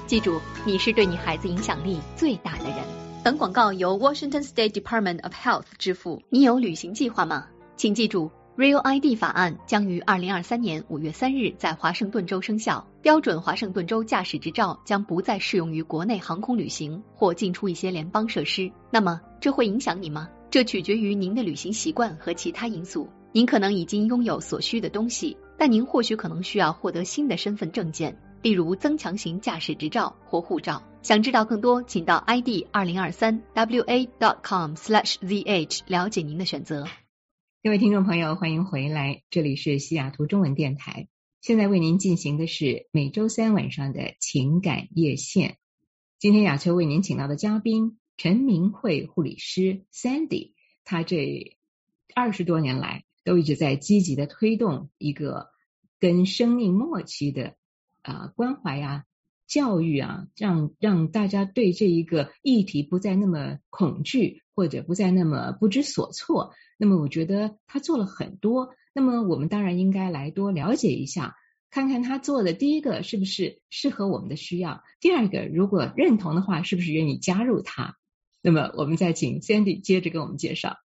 记住，你是对你孩子影响力最大的人。本广告由 Washington State Department of Health 支付。你有旅行计划吗？请记住 Real I D 法案将于二零二三年五月三日在华盛顿州生效，标准华盛顿州驾驶执照将不再适用于国内航空旅行或进出一些联邦设施。那么，这会影响你吗？这取决于您的旅行习惯和其他因素。您可能已经拥有所需的东西，但您或许可能需要获得新的身份证件，例如增强型驾驶执照或护照。想知道更多，请到 I D 二零二三 W A dot com slash Z H 了解您的选择。 各位听众朋友，欢迎回来，这里是西雅图中文电台。现在为您进行的是每周三晚上的情感夜线。今天雅秋为您请到的嘉宾陈明慧护理师 Sandy， 她这二十多年来都一直在积极的推动一个跟生命末期的呃关怀啊、教育啊，让让大家对这一个议题不再那么恐惧，或者不再那么不知所措。那么我觉得他做了很多，那么我们当然应该来多了解一下，看看他做的第一个是不是适合我们的需要，第二个如果认同的话，是不是愿意加入他。那么我们再请 Sandy 接着跟我们介绍。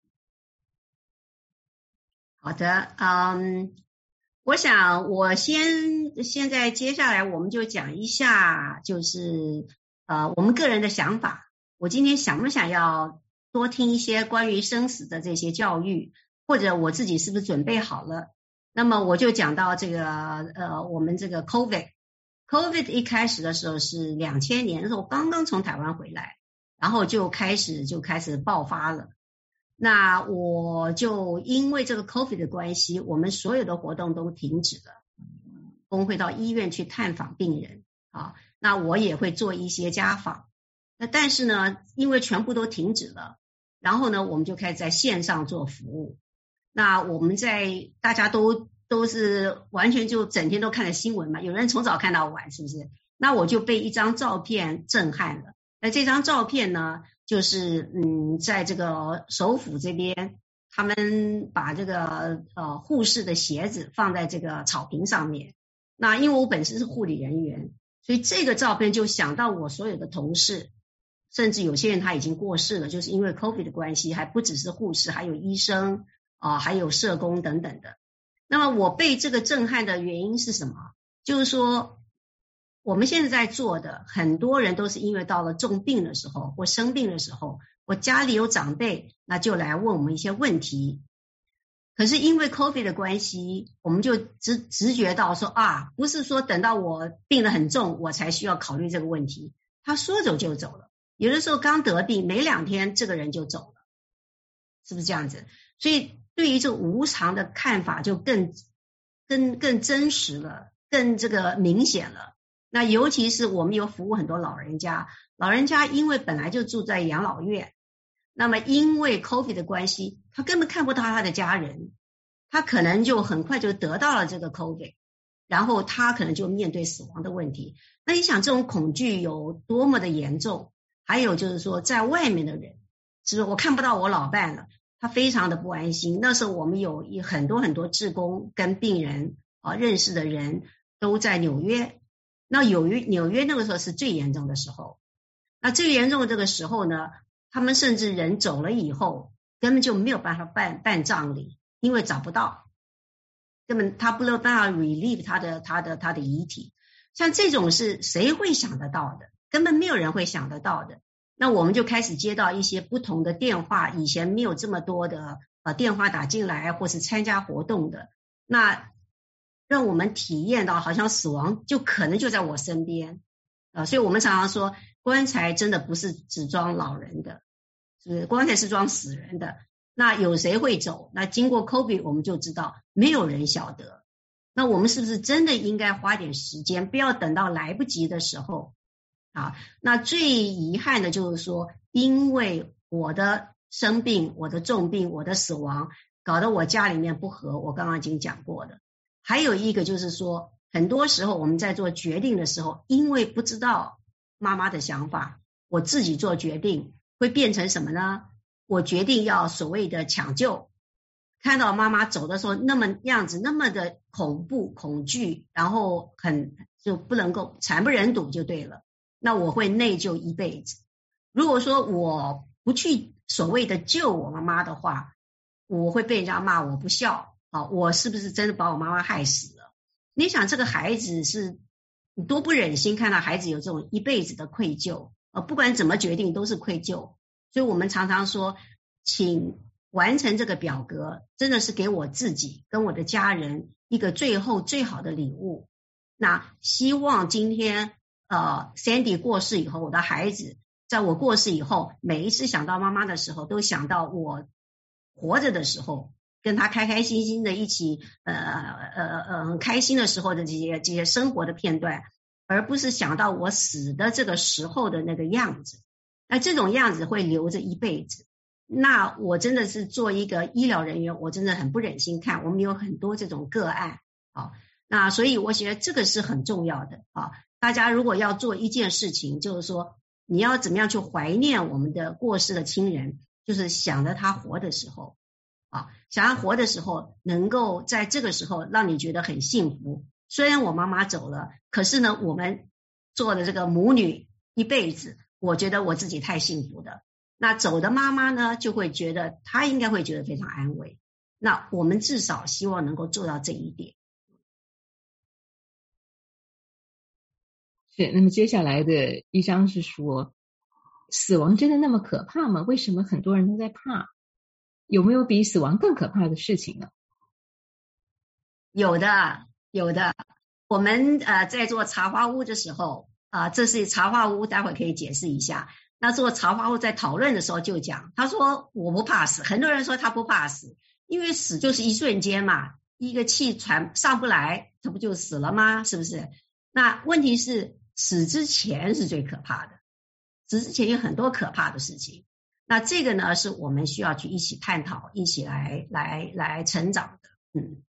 好的，嗯，我想我先现在接下来我们就讲一下，就是呃我们个人的想法。我今天想不想要多听一些关于生死的这些教育，或者我自己是不是准备好了？那么我就讲到这个呃我们这个 COVID COVID 一开始的时候是两千年的时候，我刚刚从台湾回来，然后就开始就开始爆发了。那我就因为这个 COVID 的关系，我们所有的活动都停止了，工会到医院去探访病人啊，那我也会做一些家访。那但是呢，因为全部都停止了，然后呢，我们就开始在线上做服务。那我们在大家都都是完全就整天都看了新闻嘛，有人从早看到晚，是不是？那我就被一张照片震撼了。那这张照片呢，就是嗯，在这个首府这边，他们把这个呃护士的鞋子放在这个草坪上面。那因为我本身是护理人员，所以这个照片就想到我所有的同事。甚至有些人他已经过世了，就是因为 COVID 的关系，还不只是护士，还有医生啊、呃，还有社工等等的。那么我被这个震撼的原因是什么？就是说我们现在在做的，很多人都是因为到了重病的时候或生病的时候，我家里有长辈，那就来问我们一些问题。可是因为 COVID 的关系，我们就直直觉到说啊，不是说等到我病得很重，我才需要考虑这个问题。他说走就走了。有的时候刚得病没两天这个人就走了，是不是这样子？所以对于这个无常的看法就更更更真实了，更这个明显了。那尤其是我们有服务很多老人家，老人家因为本来就住在养老院，那么因为 COVID 的关系，他根本看不到他的家人，他可能就很快就得到了这个 COVID， 然后他可能就面对死亡的问题。那你想这种恐惧有多么的严重？还有就是说在外面的人，是不是我看不到我老伴了，他非常的不安心。那时候我们有很多很多志工跟病人啊认识的人都在纽约，那纽约纽约那个时候是最严重的时候。那最严重的这个时候呢，他们甚至人走了以后根本就没有办法办办葬礼，因为找不到，根本他不能办法 relieve 他的他的他的遗体。像这种是谁会想得到的？根本没有人会想得到的。那我们就开始接到一些不同的电话，以前没有这么多的呃电话打进来或是参加活动的，那让我们体验到好像死亡就可能就在我身边呃，所以我们常常说棺材真的不是只装老人的，是不是？棺材是装死人的。那有谁会走？那经过 COVID 我们就知道没有人晓得。那我们是不是真的应该花点时间，不要等到来不及的时候啊？那最遗憾的就是说，因为我的生病、我的重病、我的死亡，搞得我家里面不和，我刚刚已经讲过了。还有一个就是说，很多时候我们在做决定的时候，因为不知道妈妈的想法，我自己做决定会变成什么呢？我决定要所谓的抢救，看到妈妈走的时候那么样子，那么的恐怖恐惧，然后很就不能够惨不忍睹就对了。 那我会内疚一辈子。如果说我不去所谓的救我妈妈的话，我会被人家骂我不孝啊，我是不是真的把我妈妈害死了？你想这个孩子是你多不忍心看到孩子有这种一辈子的愧疚啊，不管怎么决定都是愧疚。所以我们常常说，请完成这个表格，真的是给我自己跟我的家人一个最后最好的礼物。那希望今天呃 Sandy 过世以后，我的孩子在我过世以后，每一次想到妈妈的时候，都想到我活着的时候，跟他开开心心的一起呃呃呃很开心的时候的这些这些生活的片段，而不是想到我死的这个时候的那个样子。那这种样子会留着一辈子。那我真的是做一个医疗人员，我真的很不忍心看，我们有很多这种个案啊。那所以我觉得这个是很重要的啊。大家如果要做一件事情，就是说你要怎么样去怀念我们的过世的亲人，就是想着他活的时候啊，想他活的时候，能够在这个时候让你觉得很幸福。虽然我妈妈走了，可是呢，我们做的这个母女一辈子，我觉得我自己太幸福的。那走的妈妈呢，就会觉得她应该会觉得非常安慰。那我们至少希望能够做到这一点。 是，那么接下来的一章是说，死亡真的那么可怕吗？为什么很多人都在怕？有没有比死亡更可怕的事情呢？ 有的，有的。我们呃在做茶花屋的时候啊、呃，这是茶花屋，待会可以解释一下。那做茶花屋在讨论的时候就讲，他说我不怕死，很多人说他不怕死，因为死就是一瞬间嘛，一个气喘上不来，他不就死了吗？是不是？那问题是死之前是最可怕的，死之前有很多可怕的事情。那这个呢，是我们需要去一起探讨，一起来来来成长的。嗯。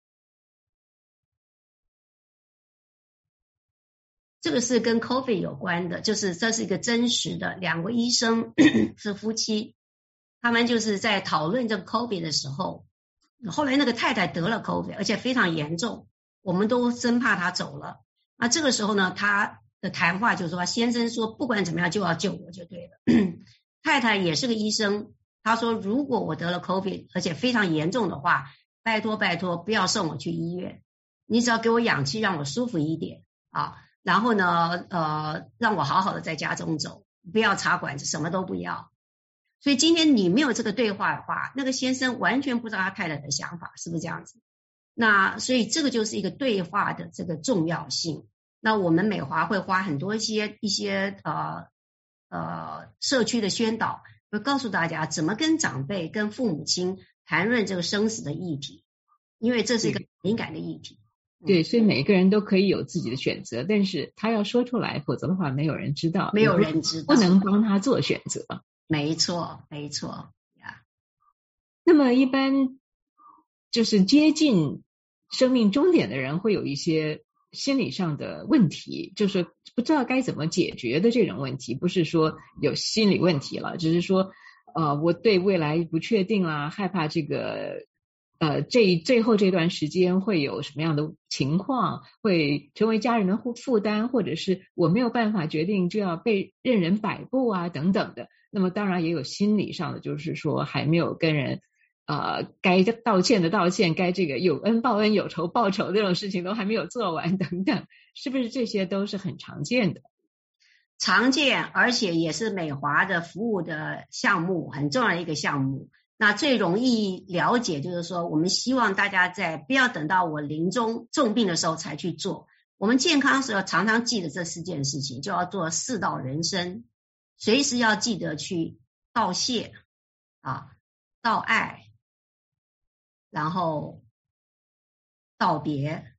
这个是跟 COVID 有关的，就是这是一个真实的，两个医生是夫妻，他们就是在讨论这个 COVID 的时候，后来那个太太得了 COVID， 而且非常严重，我们都生怕她走了。那这个时候呢，他的谈话就是说，先生说不管怎么样就要救我就对了。太太也是个医生，她说如果我得了 COVID 而且非常严重的话，拜托拜托不要送我去医院，你只要给我氧气让我舒服一点啊。然后呢，呃，让我好好的在家中走，不要插管子，什么都不要。所以今天你没有这个对话的话，那个先生完全不知道他太太的想法，是不是这样子？那所以这个就是一个对话的这个重要性。那我们美华会花很多一些一些呃呃社区的宣导，会告诉大家怎么跟长辈、跟父母亲谈论这个生死的议题，因为这是一个敏感的议题。 对，所以每个人都可以有自己的选择，但是他要说出来，否则的话没有人知道， 没有人知道， 不能帮他做选择。 没错，没错呀。 那么一般就是接近生命终点的人会有一些心理上的问题，就是不知道该怎么解决的这种问题，不是说有心理问题了，只是说呃，我对未来不确定啦，害怕这个呃，这最后这段时间会有什么样的情况，会成为家人的负担，或者是我没有办法决定就要被任人摆布啊等等的。那么当然也有心理上的，就是说还没有跟人呃该道歉的道歉，该这个有恩报恩有仇报仇这种事情都还没有做完等等，是不是这些都是很常见的？ 常见，而且也是美华的服务的项目，很重要的一个项目。那最容易了解就是说，我们希望大家在不要等到我临终重病的时候才去做，我们健康的时候常常记得这四件事情，就要做四道人生，随时要记得去道谢啊，道爱，然后道别，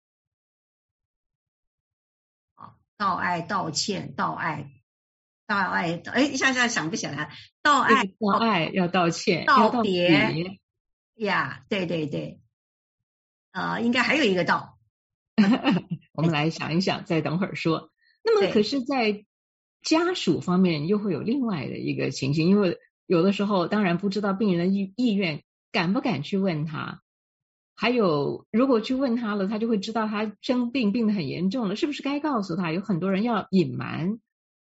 啊，道爱、道歉、道爱。道爱，哎，一下下想不起来。道爱， 道爱要道歉， 道别呀，对对对，呃，应该还有一个道。 我们来想一想，再等会儿说。那么，可是，在家属方面又会有另外的一个情形，因为有的时候当然不知道病人的意意愿，敢不敢去问他？还有，如果去问他了，他就会知道他生病病得很严重了，是不是该告诉他？有很多人要隐瞒。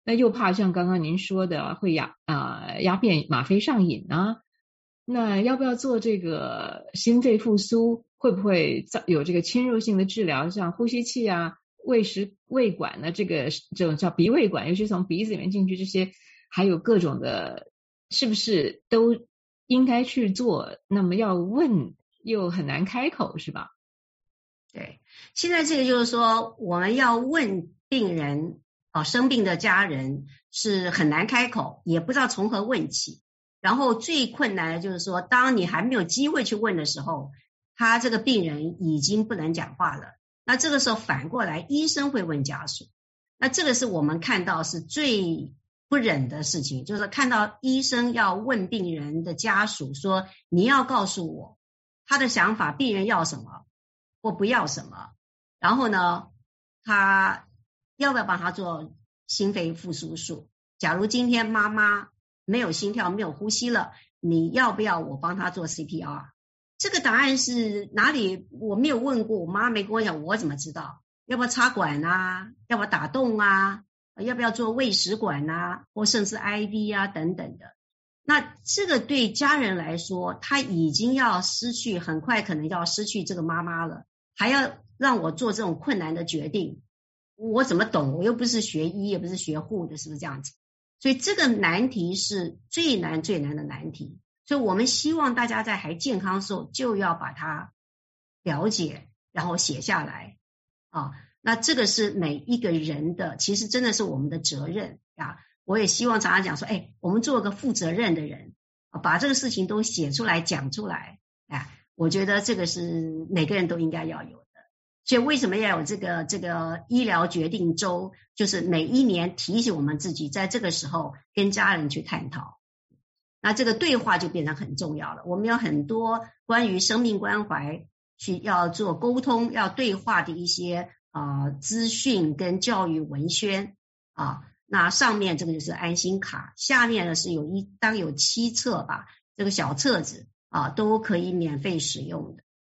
那又怕像刚刚您说的会鸦啊鸦片吗啡上瘾啊，那要不要做这个心肺复苏？会不会有这个侵入性的治疗，像呼吸器啊、胃食胃管呢？这个这种叫鼻胃管，尤其从鼻子里面进去这些，还有各种的，是不是都应该去做？那么要问又很难开口，是吧？ 对，现在这个就是说，我们要问病人哦，生病的家人是很难开口，也不知道从何问起。然后最困难的就是说，当你还没有机会去问的时候，他这个病人已经不能讲话了。那这个时候反过来，医生会问家属。那这个是我们看到是最不忍的事情，就是看到医生要问病人的家属说，你要告诉我他的想法，病人要什么或不要什么，然后呢，他要不要帮他做心肺复苏术？假如今天妈妈没有心跳没有呼吸了，你要不要我帮他做 C P R？ 这个答案是哪里我没有问过，我妈没跟我讲，我怎么知道？要不要插管啊？要不要打洞啊？要不要做胃食管啊？或甚至 I V 啊等等的。那这个对家人来说，他已经要失去，很快可能要失去这个妈妈了，还要让我做这种困难的决定，我怎么懂？我又不是学医，也不是学护的，是不是这样子？所以这个难题是最难最难的难题。所以我们希望大家在还健康的时候就要把它了解，然后写下来啊。那这个是每一个人的，其实真的是我们的责任啊。我也希望常常讲说，哎，我们做个负责任的人，把这个事情都写出来讲出来，哎，我觉得这个是每个人都应该要有的。所以为什么要有这个这个医疗决定周，就是每一年提醒我们自己在这个时候跟家人去探讨，那这个对话就变成很重要了。我们有很多关于生命关怀去要做沟通要对话的一些啊、呃、资讯跟教育文宣啊。那上面这个就是安心卡，下面呢是有一当有七册吧，这个小册子啊都可以免费使用的。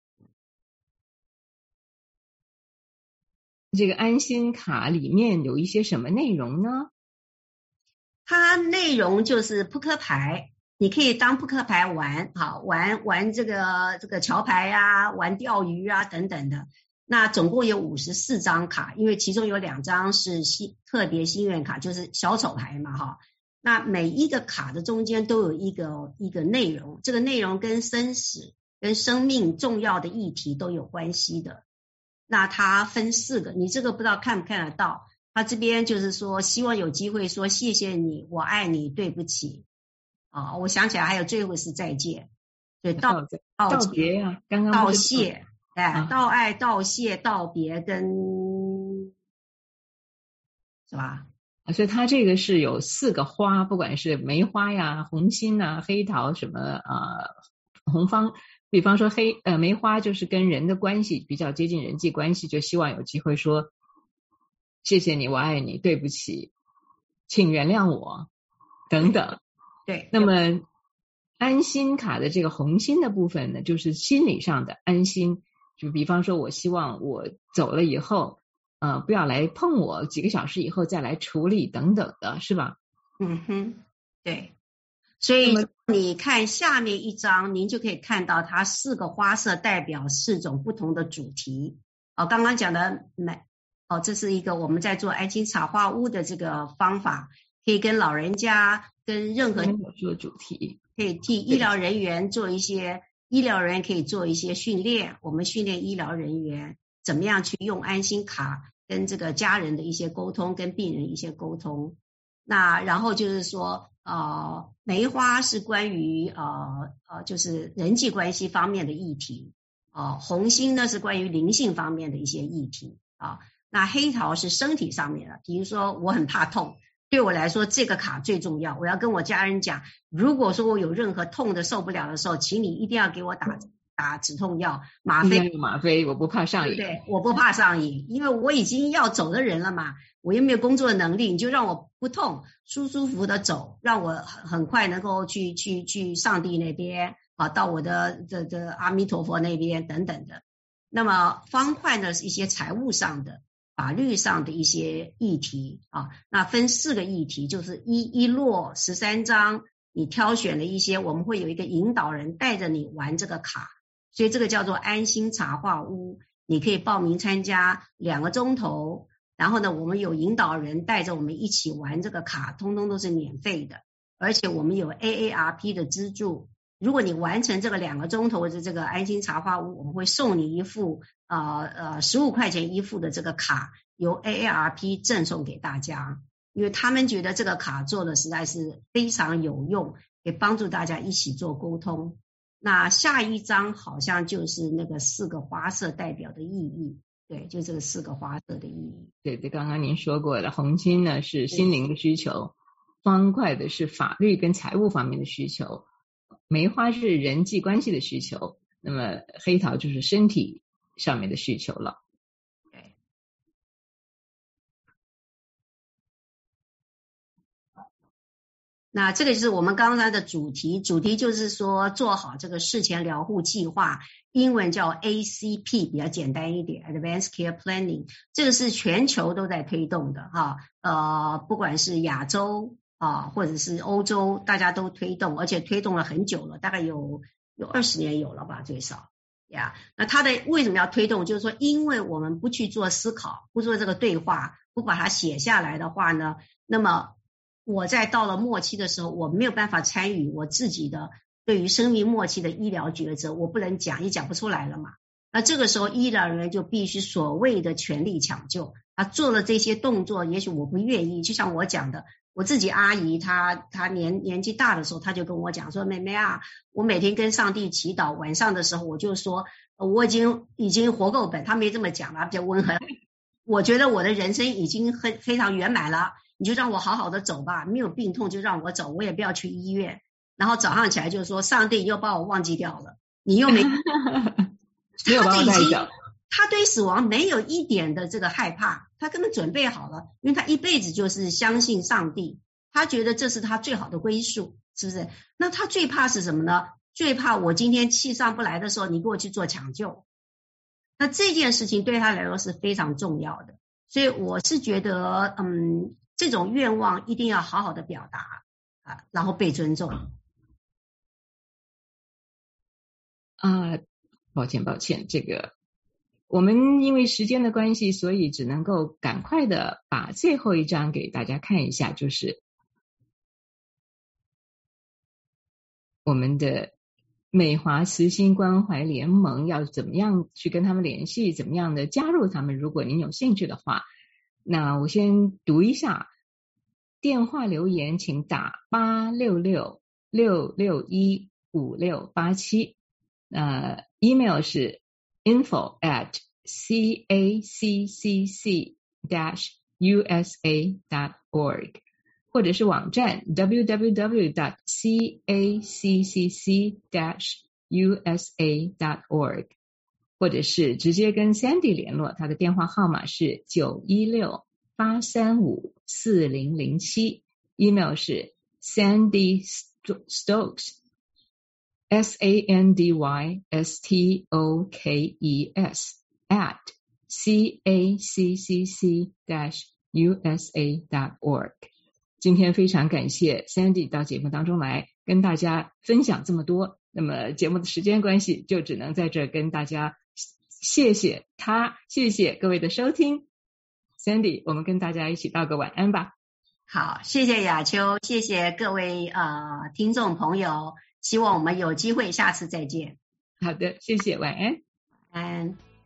这个安心卡里面有一些什么内容呢？ 它内容就是扑克牌，你可以当扑克牌玩，好玩玩这个这个桥牌啊，玩钓鱼啊等等的。那总共有五十四张卡，因为其中有两张是心特别心愿卡，就是小丑牌嘛哈。那每一个卡的中间都有一个一个内容，这个内容跟生死跟生命重要的议题都有关系的。那它分四个，你这个不知道看不看得到？它这边就是说，希望有机会说谢谢你，我爱你，对不起。啊，我想起来还有最后是再见，对道道道别啊，刚刚道谢。哎， 啊、 道爱、道谢、道别跟是吧？ 所以它这个是有四个花，不管是梅花呀、红心啊、黑桃什么啊、呃、红方，比方说黑呃梅花就是跟人的关系比较接近人际关系，就希望有机会说谢谢你，我爱你，对不起，请原谅我等等。 对， 那么安心卡的这个红心的部分呢，就是心理上的安心。就比方说我希望我走了以后呃，不要来碰我，几个小时以后再来处理等等的，是吧？ 嗯哼，对。所以你看下面一张，您就可以看到它四个花色代表四种不同的主题。哦，刚刚讲的美哦，这是一个我们在做爱心插花屋的这个方法，可以跟老人家跟任何做主题， 可以替医疗人员做一些医疗人员可以做一些训练，我们训练医疗人员怎么样去用安心卡跟这个家人的一些沟通，跟病人一些沟通。那然后就是说呃，梅花是关于呃呃就是人际关系方面的议题，呃红心呢是关于灵性方面的一些议题啊。那黑桃是身体上面的，比如说我很怕痛，对我来说这个卡最重要，我要跟我家人讲，如果说我有任何痛的受不了的时候，请你一定要给我打打止痛药，吗啡吗啡，我不怕上瘾。 对，我不怕上瘾，因为我已经要走的人了嘛，我又没有工作能力，你就让我不痛，舒舒服服的走，让我很快能够去去去上帝那边啊，到我的这这阿弥陀佛那边等等的。那么方块呢是一些财务上的法律上的一些议题啊，那分四个议题，就是一一落十三章，你挑选了一些，我们会有一个引导人带着你玩这个卡，所以这个叫做安心茶话屋，你可以报名参加两个钟头，然后呢，我们有引导人带着我们一起玩这个卡，通通都是免费的，而且我们有 A A R P 的资助。如果你完成这个两个钟头的这个安心茶话屋，我们会送你一副呃呃十五块钱一副的这个卡，由 A A R P 赠送给大家，因为他们觉得这个卡做的实在是非常有用，可以帮助大家一起做沟通。那下一章好像就是那个四个花色代表的意义，对，就这个四个花色的意义。 对对，刚刚您说过了，红金呢是心灵的需求，方块的是法律跟财务方面的需求，梅花是人际关系的需求，那么黑桃就是身体上面的需求了。 对。那这个就是我们刚才的主题，主题就是说做好这个事前疗护计划，英文叫 A C P， 比较简单一点 Advanced Care Planning， 这个是全球都在推动的哈，呃，不管是亚洲啊，或者是欧洲，大家都推动，而且推动了很久了，大概有有二十年有了吧，最少呀。那它的为什么要推动？就是说，因为我们不去做思考，不做这个对话，不把它写下来的话呢，那么我在到了末期的时候，我没有办法参与我自己的对于生命末期的医疗抉择，我不能讲，也讲不出来了嘛。那这个时候，医疗人员就必须所谓的全力抢救。他做了这些动作，也许我不愿意，就像我讲的。我自己阿姨她她年年纪大的时候，她就跟我讲说，妹妹啊，我每天跟上帝祈祷，晚上的时候我就说我已经已经活够本，她没这么讲了，比较温和。我觉得我的人生已经很非常圆满了，你就让我好好的走吧，没有病痛就让我走，我也不要去医院。然后早上起来就说，上帝又把我忘记掉了，你又没没有把我带走。 他对死亡没有一点的这个害怕，他根本准备好了，因为他一辈子就是相信上帝，他觉得这是他最好的归宿，是不是？那他最怕是什么呢？最怕我今天气上不来的时候，你给我去做抢救。那这件事情对他来说是非常重要的，所以我是觉得，嗯，这种愿望一定要好好的表达啊，然后被尊重。 啊，抱歉抱歉，这个。我们因为时间的关系，所以只能够赶快的把最后一章给大家看一下，就是我们的美华慈心关怀联盟要怎么样去跟他们联系，怎么样的加入他们，如果您有兴趣的话。那我先读一下电话留言，请打八六六六六一五六八七，呃 email 是info at caccc dash usa dot org， 或者是网站 double-u double-u double-u dot caccc dash usa dot org， 或者是直接跟 Sandy 联络，他的电话号码是九一六八三五四零零七， email 是 Sandy Stokes S A N D Y S T O K E S at C A C C C dash U S A dot org。 今天非常感谢 Sandy 到节目当中来跟大家分享这么多，那么节目的时间关系就只能在这跟大家谢谢他，谢谢各位的收听。 Sandy， 我们跟大家一起道个晚安吧。 好，谢谢雅秋，谢谢各位呃听众朋友，希望我们有机会下次再见。 好的，谢谢，晚安。 晚安。